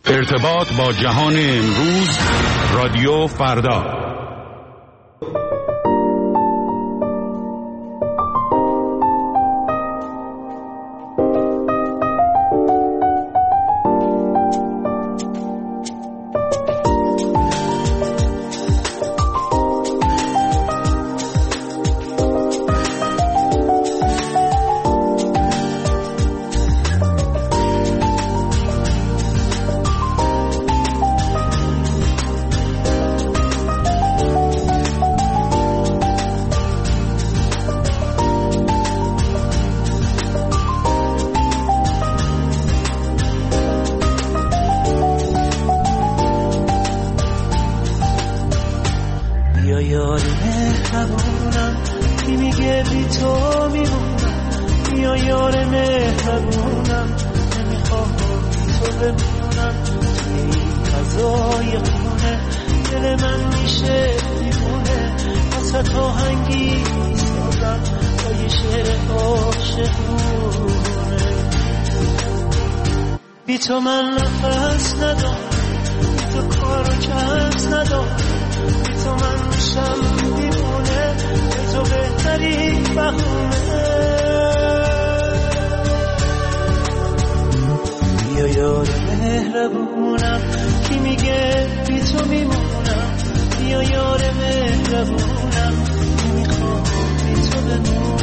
ارتباط با جهان امروز، رادیو فردا. تو من نفس ندارم، تو کار و کس ندارم، تو من میشم دیوونه، تو بهترین بهونه. بیا یار مهربونم کی میگه بی تو میمونم، بیا یار مهربونم کی میخوام بی تو بمونم.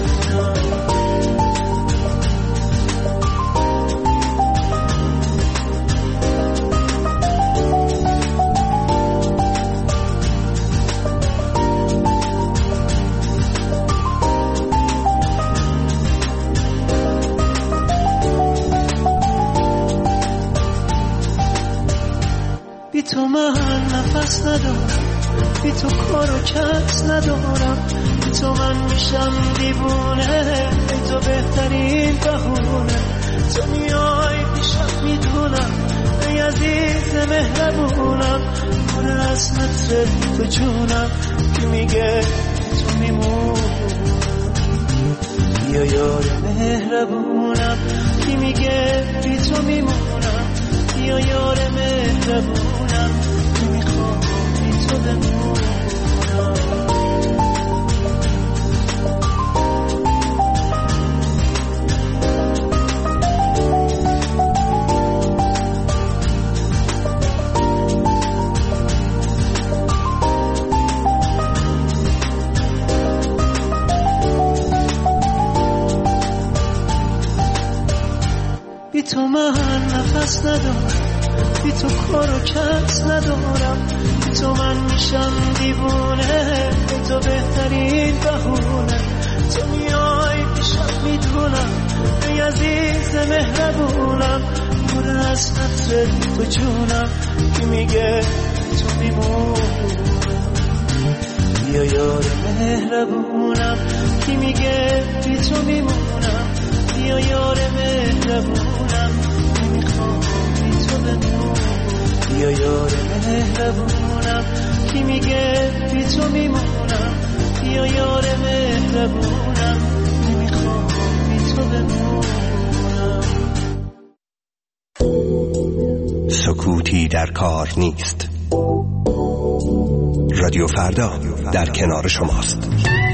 بی تو من نفس ندارم، بی تو کار و کس ندارم، بی تو من میشم دیوونه، بی تو بهترین بهونه. تو میای پیشم میدونم ای عزیز مهربونم، پر از متر تو جونم که میگه تو میمونم. بیا یار مهربونم کی میگه بی تو میمونم، بیا یار مهربونم که میخوام بی تو بمونم. بی تو من نفس ندارم، بی تو کار و کس ندارم، بی تو من میشم دیوونه، بی تو بهترین بهونه. تو میای پیشم میدونم ای عزیز مهربونم، پر از متر تو جونم که میگه تو میمونم. بیا یار مهربونم کی میگه بی تو میمونم، بیا یار مهربونم کی میخوام بی تو بمونم. بیا یار مهربونم کی میگه بی تو میمونم، بیا یار مهربونم کی میخوام بی تو بمونم. سکوتی در کار نیست. رادیو فردا در کنار شماست.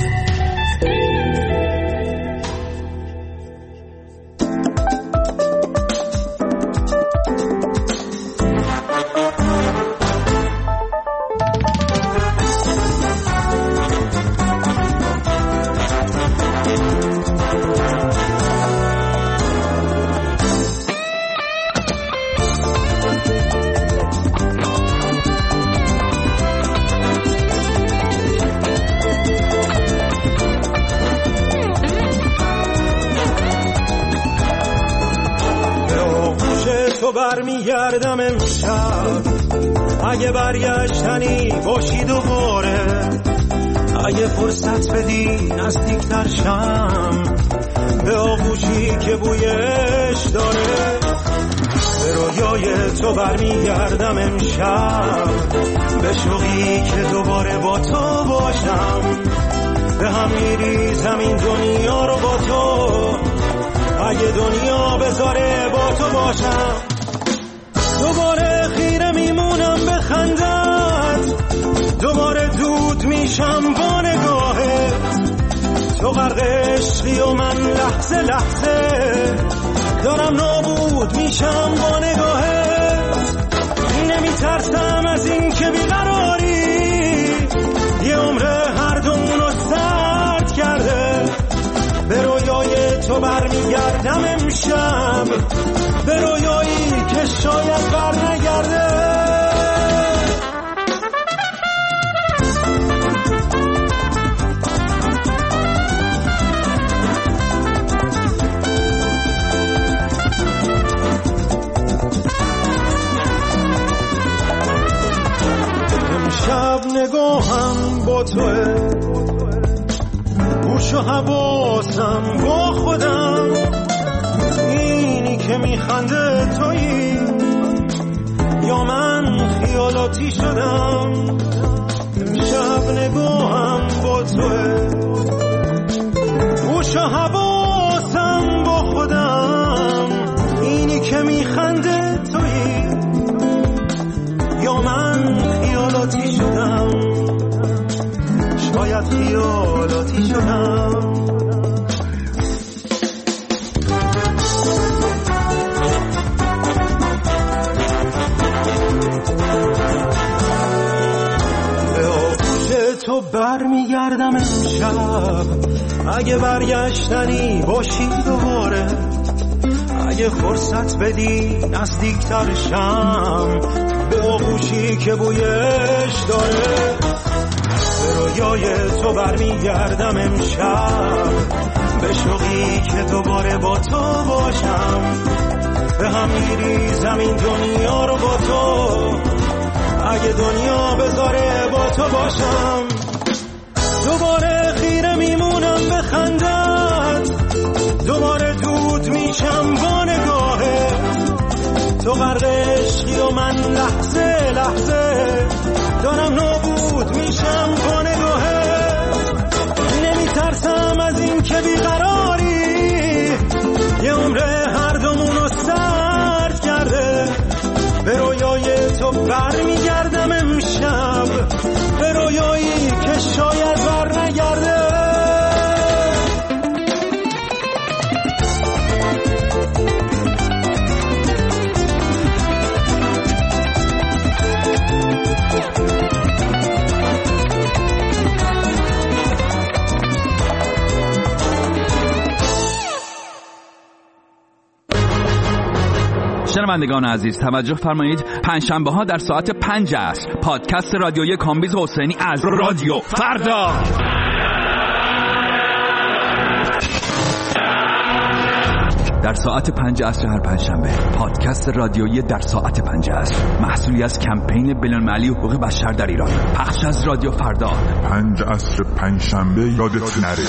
برمیگردم امشب اگه برگشتنی باشی دوباره، اگه فرصت بدی نزدیکتر شم به آغوشی که بویش داره. به رویای تو برمیگردم امشب، به شوقی که دوباره با تو باشم. به هم میریزم این دنیا رو با تو، اگه دنیا بذاره با تو باشم. دوباره تو غرق عشقی و من لحظه لحظه دارم نابود میشم با نگاهت. نمیترسم از این که بیقراری یه عمر هر دومونو سرد کرده. به رویای تو برمیگردم امشب، به رویایی که شاید برنگرده. امشب نگاهم با توه، گوش و حواسم با خودم. اینی که میخنده تویی یا من خیالاتی شدم؟ امشب نگاهم با توه، گوش و حواسم با خودم. اینی که میخنده تویی یا من خیالاتی شدم؟ شاید خیالاتی شدم. به آغوش تو برمیگردم امشب، اگه برگشتنی باشی دوباره. اگه فرصت بدی نزدیکتر شم به آغوشی که بویش داره. به رویای تو برمیگردم امشب، به شوقی که دوباره با تو باشم. به هم میریزم این دنیا رو با تو، اگه دنیا بذاره با تو باشم. دوباره خیره میمونم به خندت، دوباره دود میشم با نگاهت. تو غرق عشقی و من لحظه لحظه دارم نابود میشم با نگاهت. نمیترسم از این که بیقراری یه عمر هر دومونو سرد کرده. به رویای تو برمیگردم امشب، به رویایی که شاید برنگرده. شنوندگان عزیز توجه فرمایید، پنجشنبه ها در ساعت 5 عصر پادکست رادیویی کامبیز حسینی از رادیو فردا. در ساعت 5 عصر هر پنجشنبه پادکست رادیویی در ساعت 5 عصر، محصولی از کمپین بین‌المللی حقوق بشر در ایران، پخش از رادیو فردا. 5 عصر پنجشنبه یادت نره.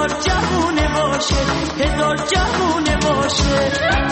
هزار جهونه باشه، هزار جهونه باشه.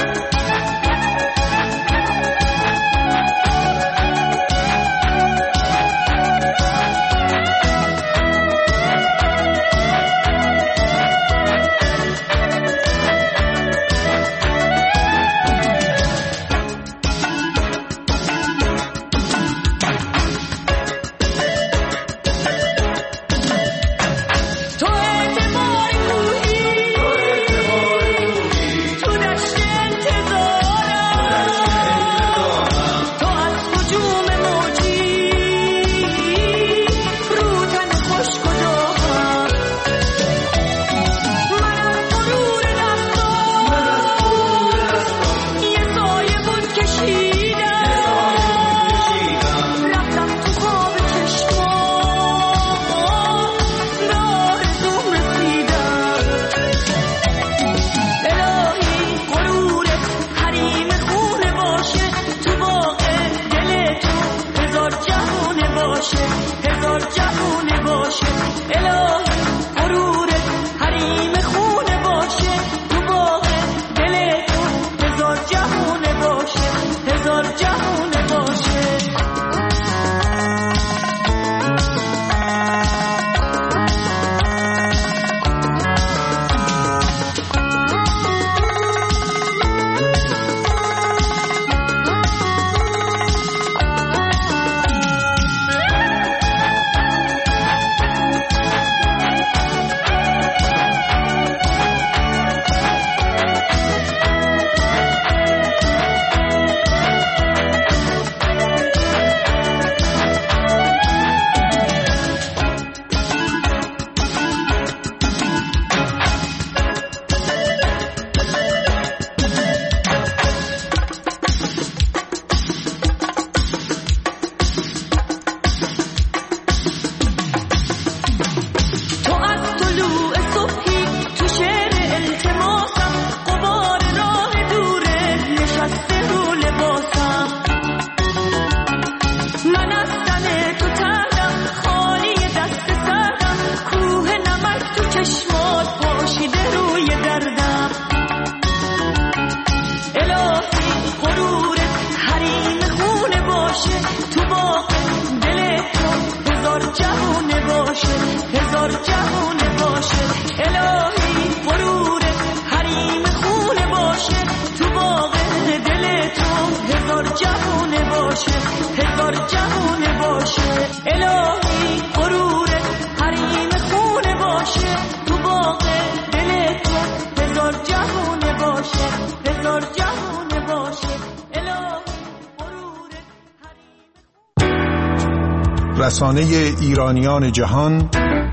رسانه ایرانیان جهان،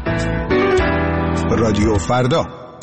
رادیو فردا.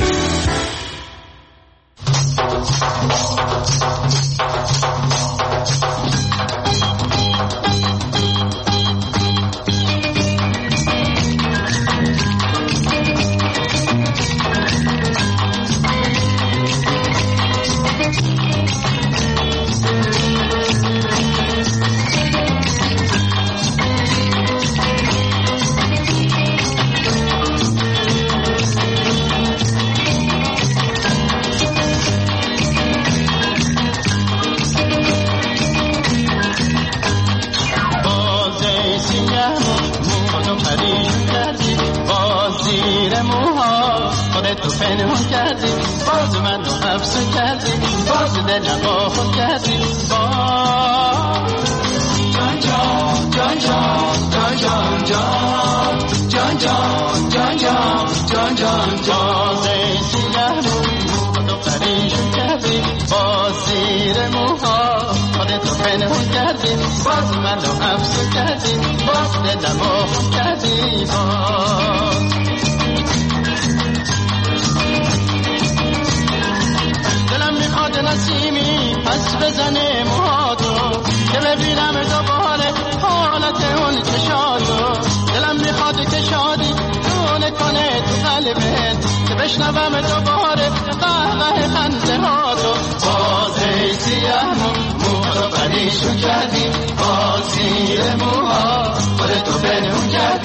بشنوم دوباره قهقه خنده ها تو باز ای سیاه مو رو پریشون کردی باز زیر موها خودتو پنهون کردی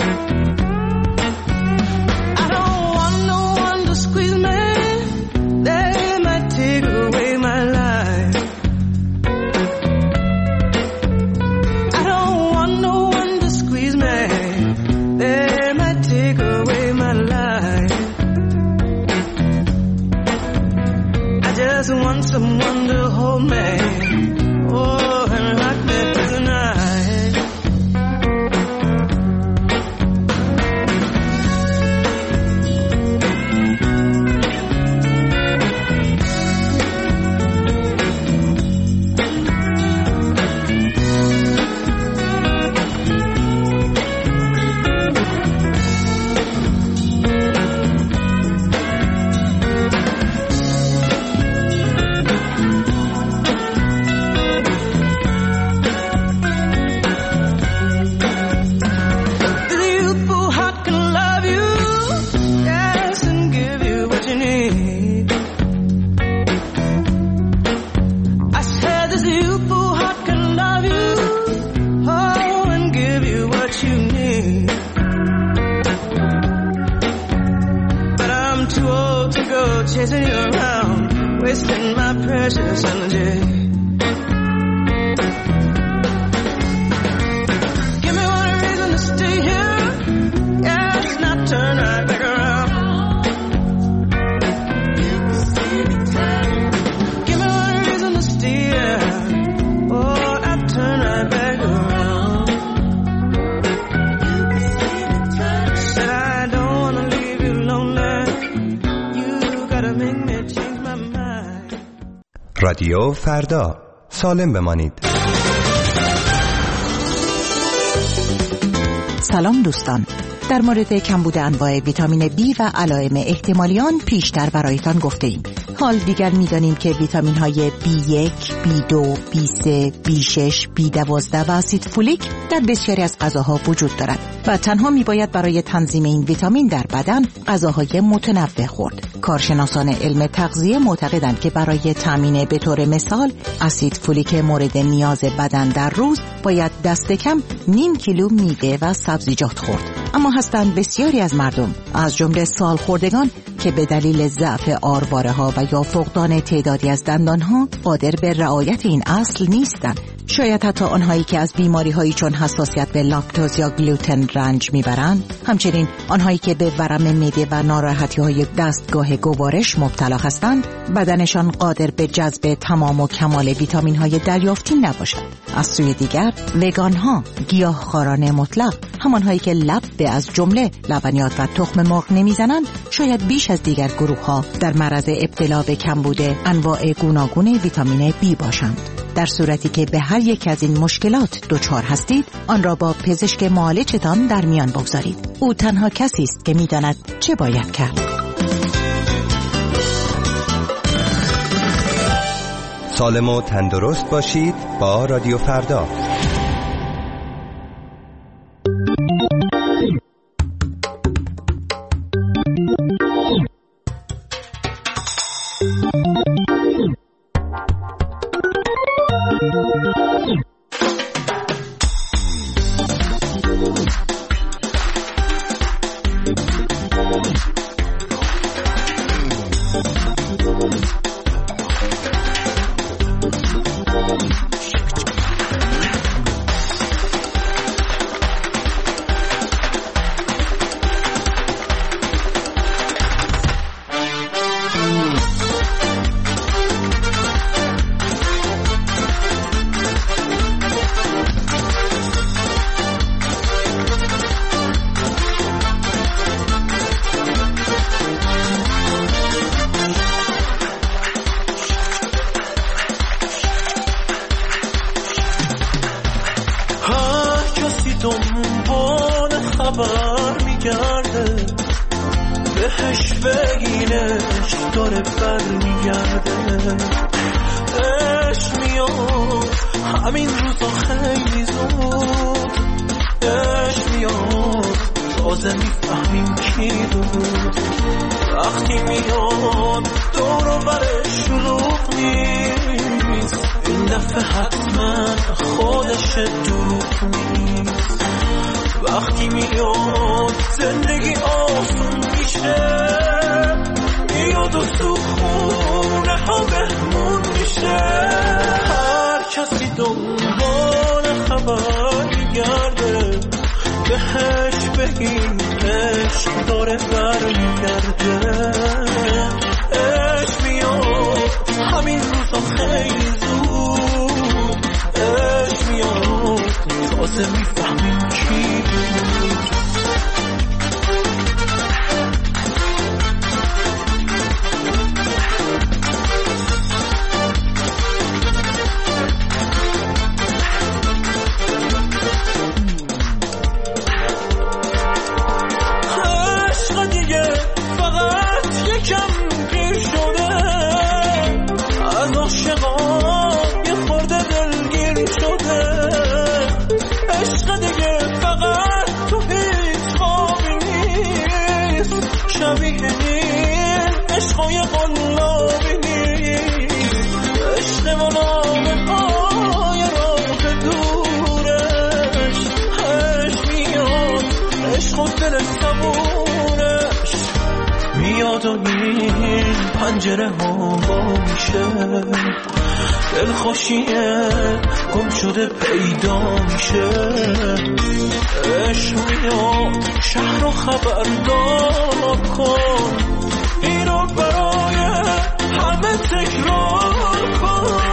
chasing you around, wasting my precious energy. Give me one reason to stay here. Yes, now turn right back around. Give me one reason to stay here. Oh, I turn right back around. Said I don't wanna leave you lonely. You gotta make me change my mind. رادیو فردا، سالم بمانید. سلام دوستان، در مورد کمبود انواع ویتامین B و علائم احتمالی آن پیشتر برایتان گفته ایم. حال دیگر می‌دانیم که ویتامین های B1, B2, B3, B6, B12 و اسید فولیک در بسیاری از غذاها وجود دارد و تنها میباید برای تنظیم این ویتامین در بدن غذاهای متنوع خورد. کارشناسان علم تغذیه معتقدند که برای تامین به طور مثال اسید فولیک مورد نیاز بدن در روز باید دست کم نیم کیلو میوه و سبزیجات خورد. اما هستند بسیاری از مردم از جمله سالخوردگان که به دلیل ضعف آرواره‌ها و یا فقدان تعدادی از دندانها قادر به رعایت این اصل نیستند. شاید حتی آنهایی که از بیماری‌هایی چون حساسیت به لاکتوز یا گلوتن رنج میبرند، همچنین آنهایی که به ورم معده و ناراحتی‌های دستگاه گوارش مبتلا هستند، بدنشان قادر به جذب تمام و کمال ویتامین‌های دریافتی نباشد. از سوی دیگر وگان‌ها، گیاهخواران مطلق، همانهایی که لب به از جمله لبنیات و تخم مرغ نمیزنند، شاید بیش از دیگر گروه‌ها در معرض ابتلا به کمبود انواع گوناگون ویتامین B باشند. در صورتی که به هر یک از این مشکلات دچار هستید، آن را با پزشک معالجتان در میان بگذارید. او تنها کسی است که می‌داند چه باید کرد. سالم و تندرست باشید با رادیو فردا. دنبال خبر میگرده، بهش بگینش داره بر میگرده. عشق میاد همین روزا خیلی زود، عشق میاد تازه میفهمیم کی بود. وقتی میاد دور و برش شلوغ نیست، این دفعه حتما خودش دروغ نیست. وقتی میاد زندگی آسون میشه، میاد و تو خونه ها بهمون میشه. هر کسی دنبال خبر میگرده، بهش بگیم عشق داره برمیگرده. عشق میاد همین روزا خیلی زود، عشق میاد تازه میفهمیم کی بود. عشقای قلابی نیست، عشق منام پای راه دورش. عشق میاد، عشق و دل صبورش میاد و این پنجره ها میشه دلخوشیه گم شده پیدا میشه عشق میاد شهر رو خبردار کن اینو برای همه تکرار کن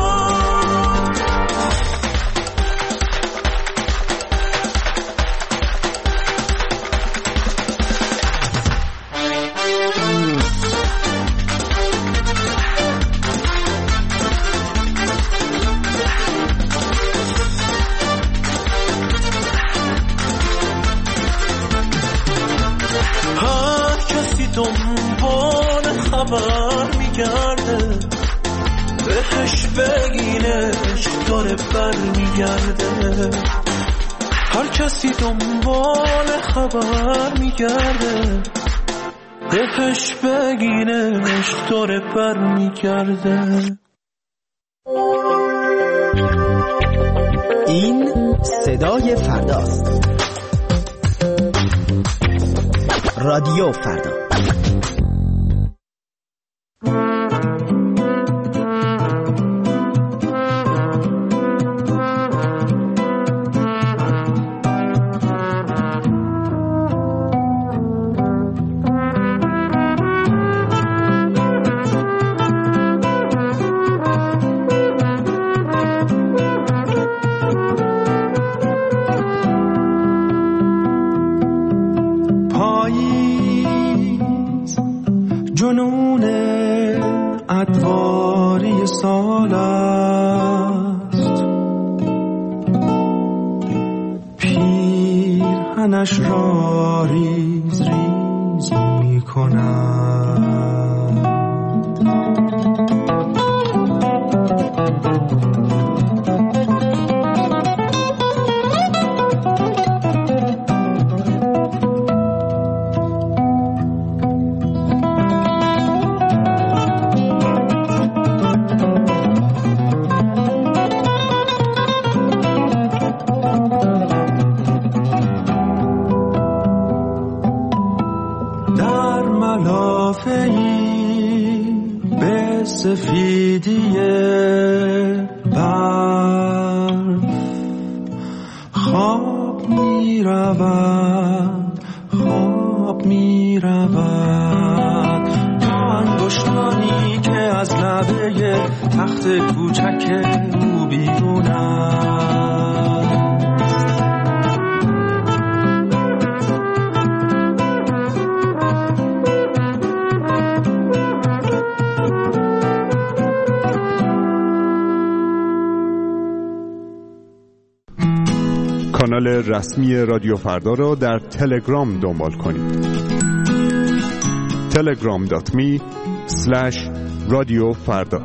دنبال خبر میگرده بهش بگینش داره بر میگرده هر کسی دنبال خبر میگرده بهش بگینش داره بر میگرده این صدای فرداست رادیو فردا جنون ادواری سال است پیرهنش را ریز ریز می کند سفیدی برف خواب می رود خواب می رود تا انگشتانی که از لبه تخت کوچک او بیرون است کانال رسمی رادیو فردا را در تلگرام دنبال کنید. telegram.me/رادیوفردا.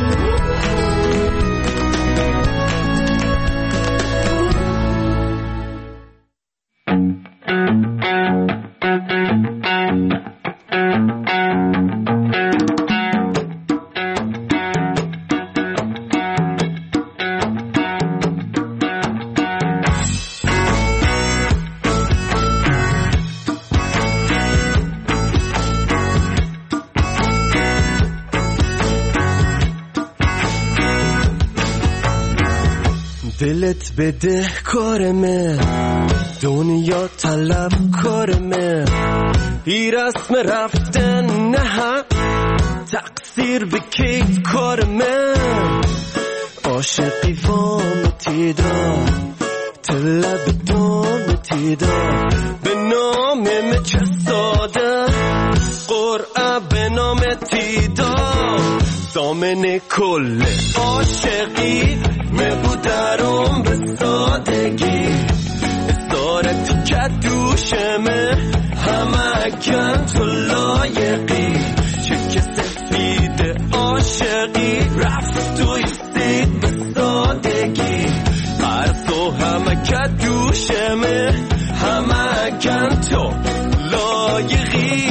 دلت بده کارمه دنیا طلب کارمه این رسم رفتن نه تقصیر به کیف کارمه عاشقی وامتی دار طلب دامتی دار به نام چه ساده قرعه به نامتی دار دامن کل عاشقی مبودرم به سادگی اسارتی که دوشمه همه کن تو لایقی چک سفید عاشقی رفت و ایستید به سادگی هر تو همه که دوشمه همه کن تو لایقی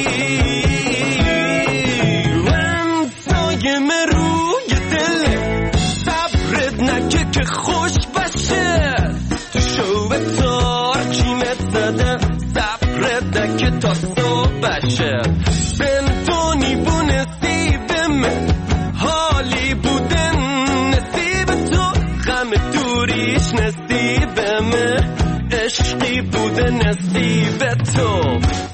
که خوش باشه تو شو تار کیمت زده صبر دکه تا صبح بشه تو.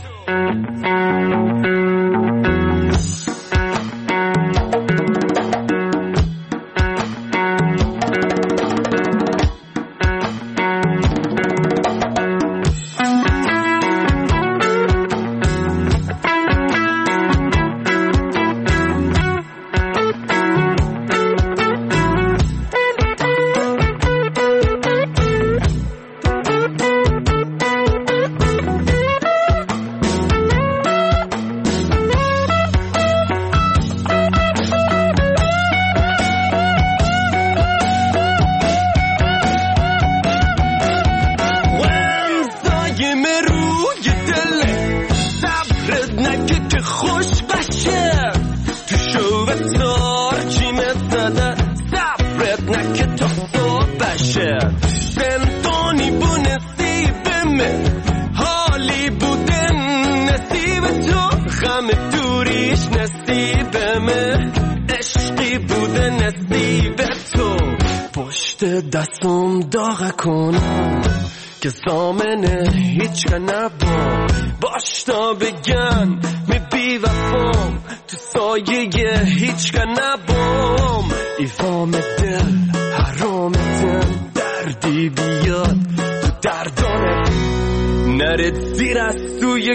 دستم داغ کنم که زامنه هیچ که نبام باش تا بگن می بی وفام تو سایه هیچ که نبام ایوام دل حرامتن دردی بیاد تو دردانه نرد زیر از توی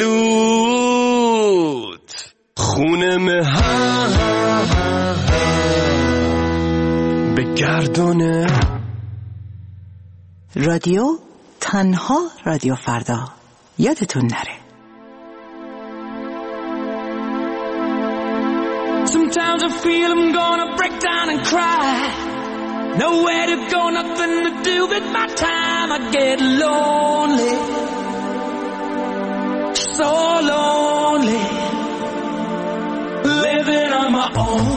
گلوت خونه بگردونه. رادیو تنها رادیو فردا، یادتون نره. Sometimes I feel I'm gonna break down and cry. Nowhere to go, nothing to do with my time. I get lonely, so lonely, living on my own.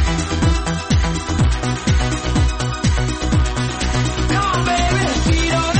Come on, baby, feet on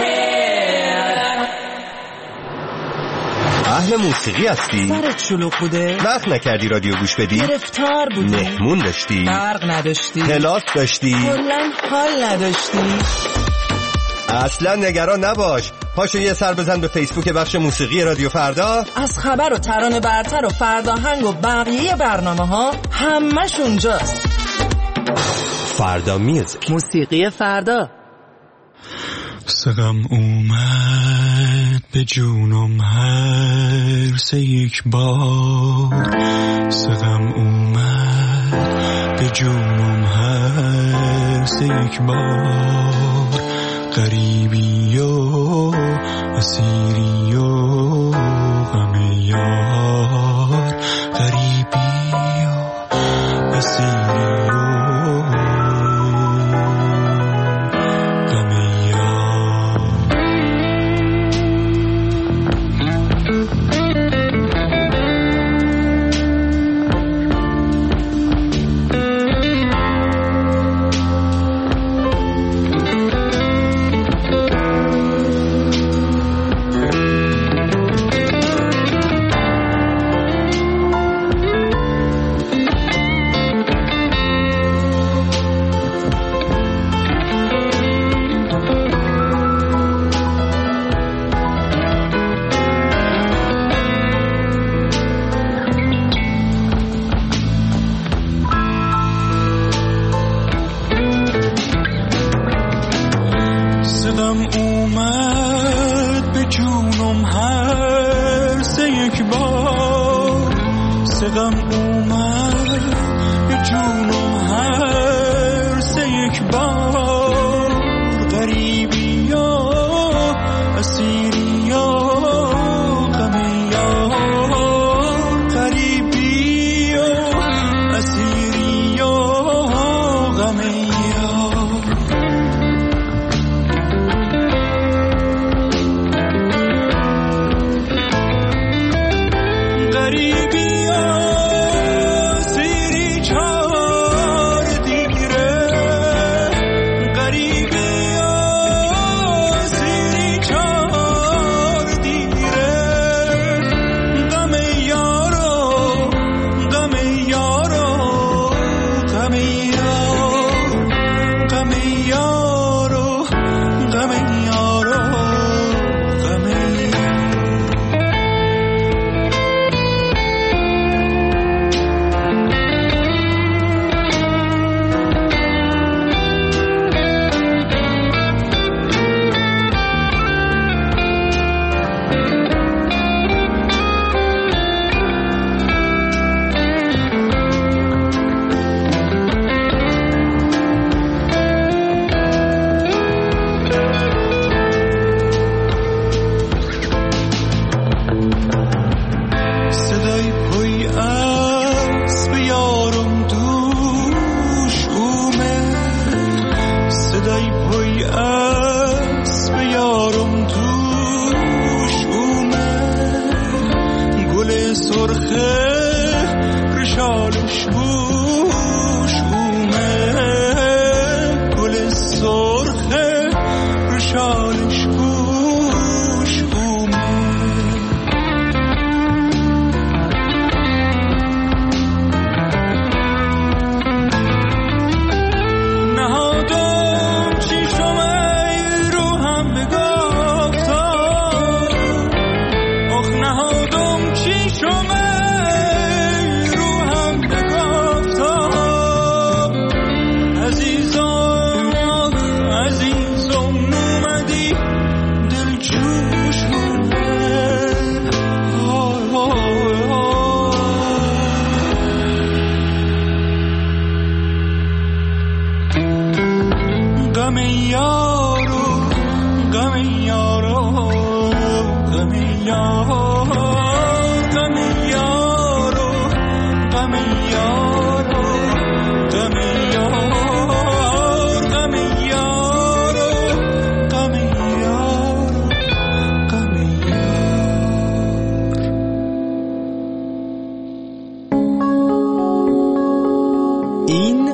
اهل موسیقی هستی؟ سرت شلوغ بوده؟ وقت نکردی رادیو گوش بدی؟ گرفتار بودی؟ مهمون داشتی؟ برق نداشتی؟ کلاس داشتی؟ کلاً حال نداشتی؟ اصلا نگران نباش، پاشو یه سر بزن به فیسبوک بخش موسیقی رادیو فردا. از خبر و ترانه برتر و فرداهنگ و بقیه برنامه ها همش اونجاست. فردا میوزیک، موسیقی فردا. سقم اومد به جونم هر سه یک بار، سقم اومد به جونم هر سه یک بار، غریبی و اسیری و غم یار، غریبی و اسیری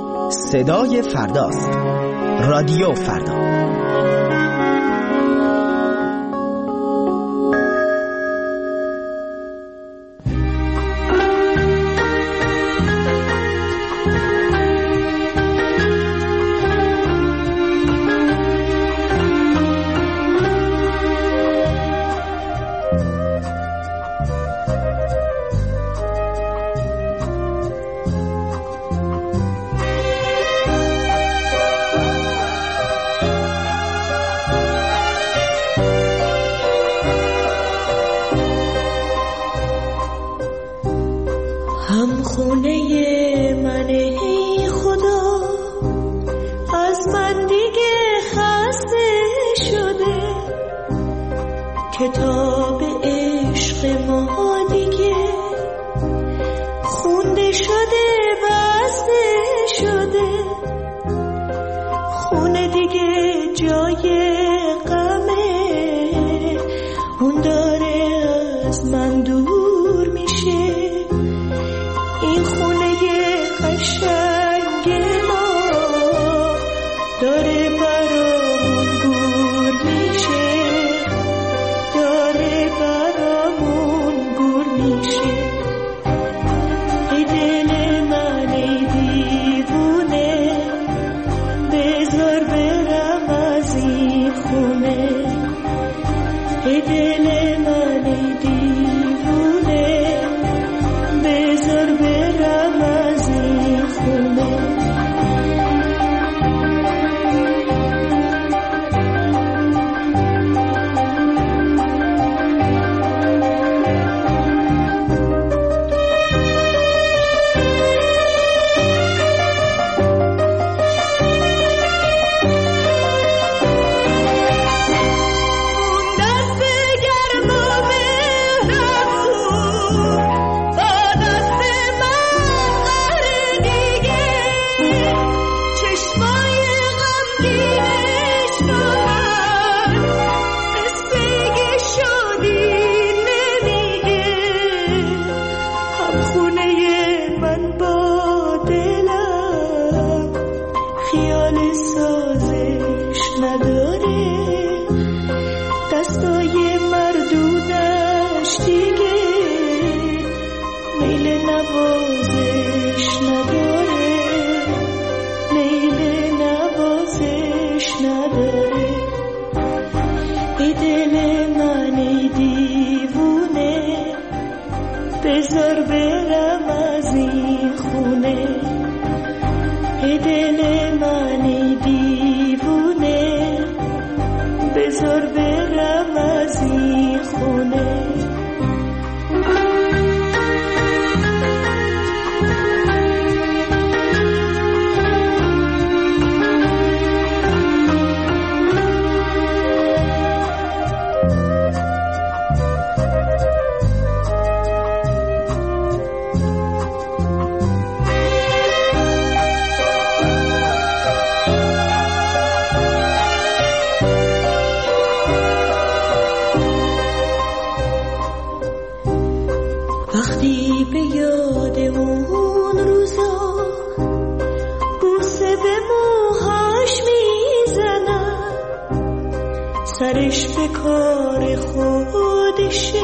صدای فرداست. رادیو فردا. کتاب عشق ما دیگه خونده شده بسته شده، خونه دیگه جای غمه، اون داره از من دور میشه، این خونه قشنگ ما داره برامون گور میشه، داره برامون گور میشه. ای دل من ای دیوونه، بذار برم از این خونه. ای دل من ای دیوونه، بذار برم از این خونه. بذار برم از این خونه. ای دل من ای دیوونه، بذار برم از این خونه. وقتی به یاد اون روزا بوسه به موهاش میزنم، سرش به کار خودشه،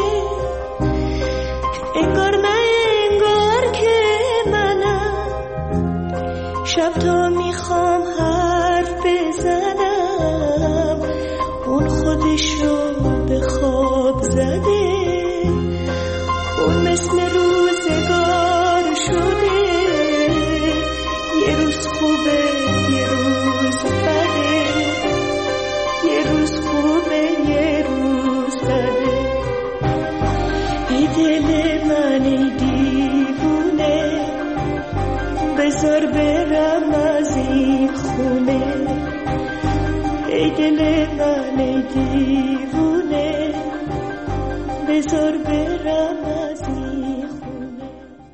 انگار نه انگار که منم، شب تا میخوام حرف بزنم، اون خودشو به خواب زده، اون مثل روزگار شده، یه روز خوبه یه روز بده، یه روز خوبه یه روز بده. ای دل من ای دیوونه، بذار برم از این خونه. ای دل من ای دیوونه، بذار برم از این خونه.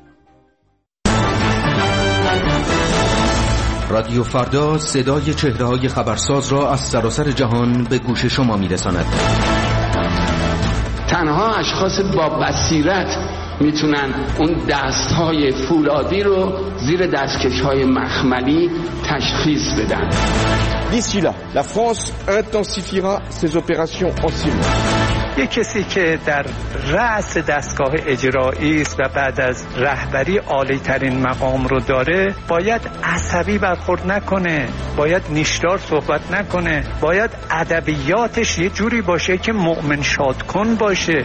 رادیو فردا صدای چهره‌های خبرساز را از سراسر جهان به گوش شما می‌رساند. تنها اشخاص با بصیرت میتونن اون دستهای فولادی رو زیر دستکش‌های مخملی تشخیص بدن. D'ici là, la France intensifiera ses opérations en Syrie. یک کسی که در رأس دستگاه اجرایی است و بعد از رهبری عالی ترین مقام رو داره، باید عصبی برخورد نکنه، باید نیشدار صحبت نکنه، باید ادبیاتش یه جوری باشه که مؤمن شاد کن باشه.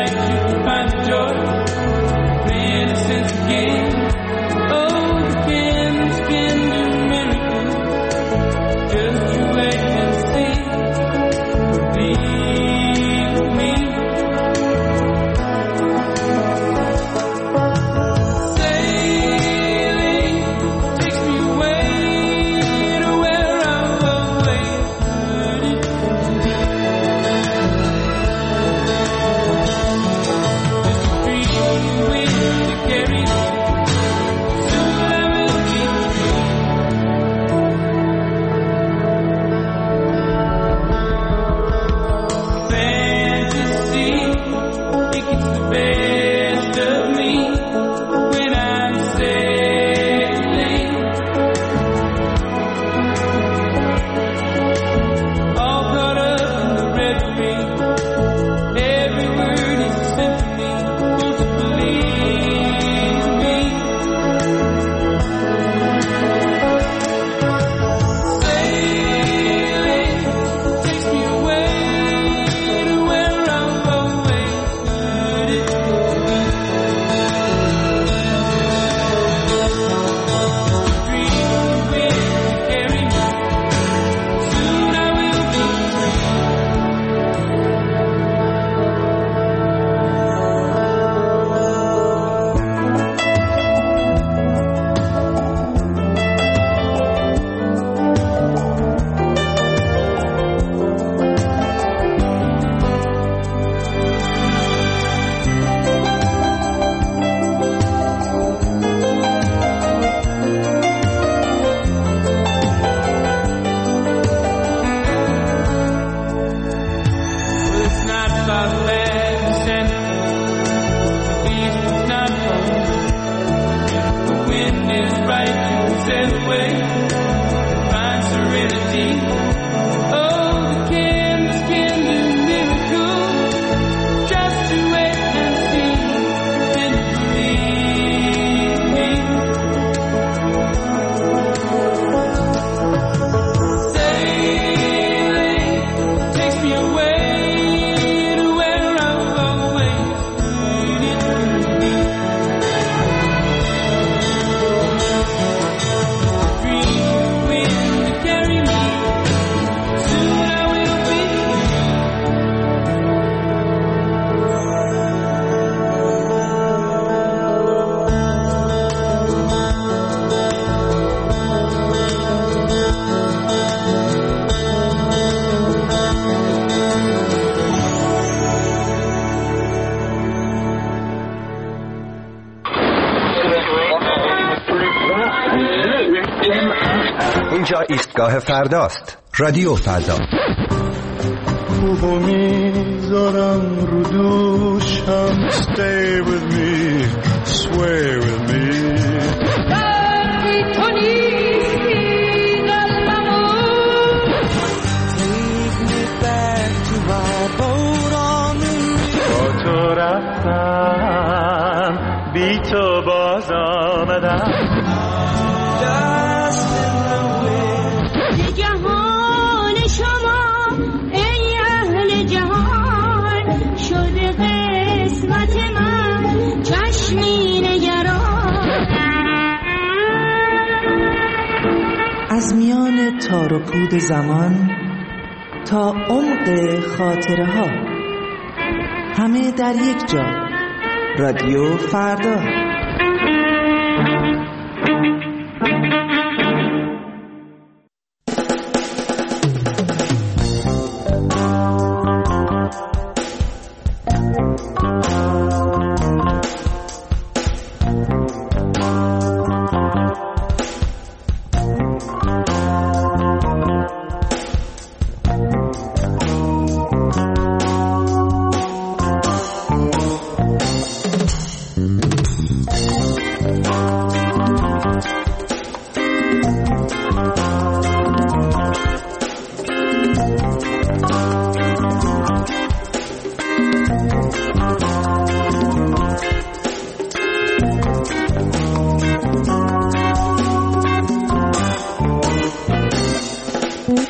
right, you can find the joy, the innocence again. Oh, the candles can do miracles. Just you wait and see. Believe me. Sailing takes me away to where I've always heard it to be. Just a free wind to carry me. Soon I will be free. Fantasy, it gets the best of me when I'm sailing. All caught up in the reverie. Every word is a symphony. Won't you believe me? Sailing takes me away to where I've always heard it to be. Dream wind to carry me. Soon I will be free. Well, it's not about land descent. The beast is not home. If the wind is right, you can sail away. Find serenity. Oh, the candles can do miracles. Just you wait and see. Can you believe me? Sailing takes me away to where I've always needed to be. Free wind to carry me. Soon I will be اینجا ایستگاه فرداست. رادیو فردا. خوبو میذارم رو دوشم. Stay with me, sway with me. تو نیستی قلبمو. Take me back to my boat on the reef. با تو رفتم، بی تو باز آمدم. Dust in the wind. جهان شما ای اهل جهان شده قسمت من چشمی نگران. از میان تار و پود زمان تا عمق خاطره ها، همه در یک جا. رادیو فردا.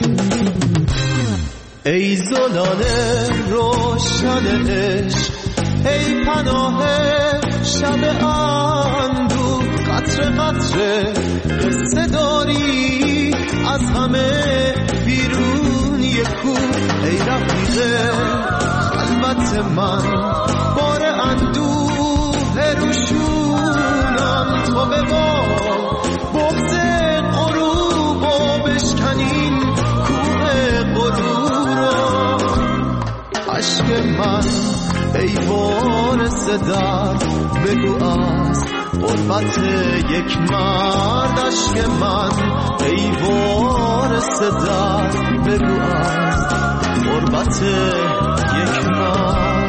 ای زلال روشن عشق ای پناه شب اندوه قطره قطره قصه داری از همه بیرون یکو ای رفیق خلوت من بار اندوه روشونم تو به بغض غروب و بشکنین کوه غرور عشق من ای وارث درد بگو از غربت یک مرد عشق من ای وارث درد بگو از غربت یک مرد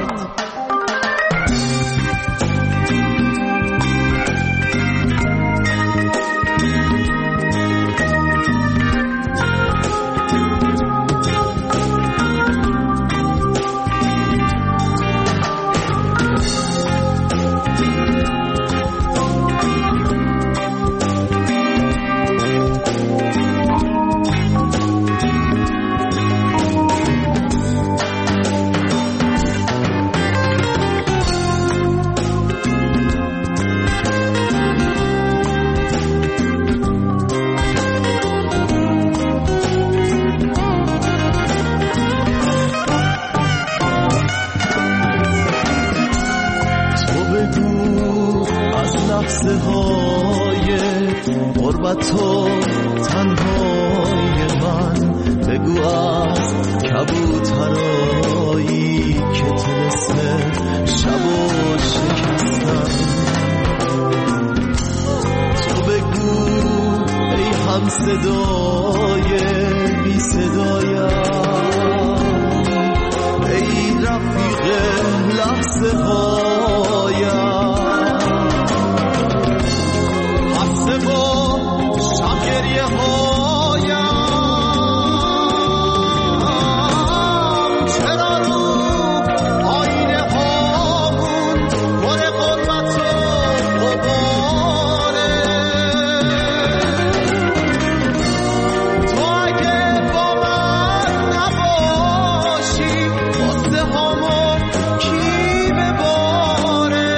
تو تنهای من بگو از کبوترایی که تلسم شب و شکستن تو بگو ای هم صدای بی صدایم ای رفیق لحظه هایم گریه هایم چرا رو آینه هامون پر غربت و غباره تو اگه با من نباشی واسه هامون کی بباره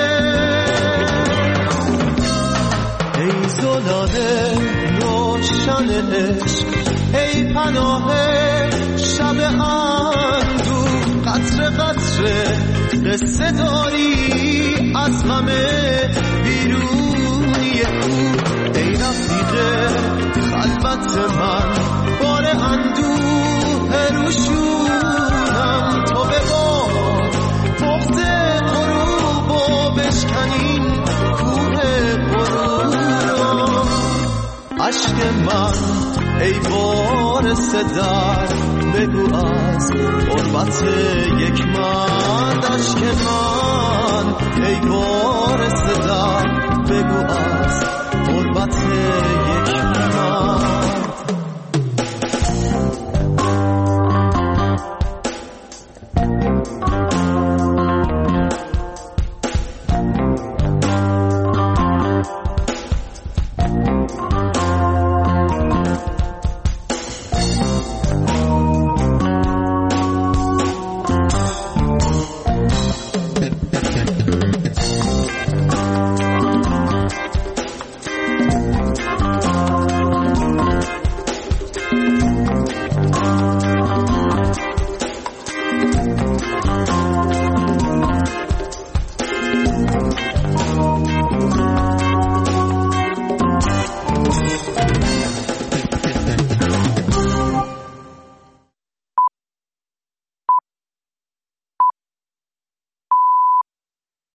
ای زلاله روشن عشق ای پناه شب اندوه قطره قطره قصه داری از همه بیرون یکو ای رفیق خلوت من بار اندوه روشونم تو به بغض غروب و بشکنین کوه غرور عشق من ای وارث درد بگو از غربت یک مرد عشق من ای وارث درد بگو از